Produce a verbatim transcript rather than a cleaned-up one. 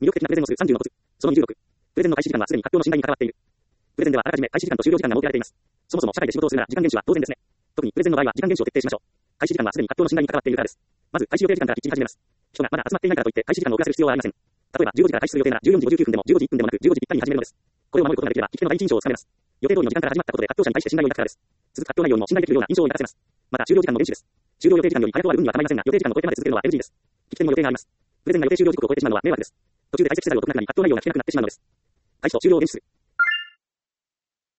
魅力的なプレゼンをするさんじゅうのコツ。そのにじゅうろく。プレゼンの開始時間はすでに発表の信頼に関わっている。プレゼンではあらかじめ開始時間と終了時間が設けられています。そもそも社会で仕事をするなら時間厳守は当然ですね。特にプレゼンの場合は時間厳守を徹底しましょう。開始時間はすでに発表の信頼に関わっているからです。まず開始予定時間からきっちり始めます。人がまだ集まっていないからといって開始時間を遅らせる必要はありません。例えばじゅうごじから開始する予定ならじゅうよじごじゅうきゅうふんでもじゅうごじいっぷんでもなくじゅうごじぴったりに始めるのです。これを守ることができれば聞き手の第一印象をつかめます。予定通りの時間から始まったことで発表者に対して信頼を抱くからです。続く発表内容にも信頼できるような印象を抱かせます。また終了時間も厳守です。終了予定時間より早とある運には構いませんが、予定時間を超えてまで続けるのは エヌジー です。聞き手にも予定があります。プレゼンが予定終了時刻を超えてしまうのは迷惑です。途中で解説せざるを得なくなり発表内容が聞けなくなってしまうのです。開始と終了を厳守する。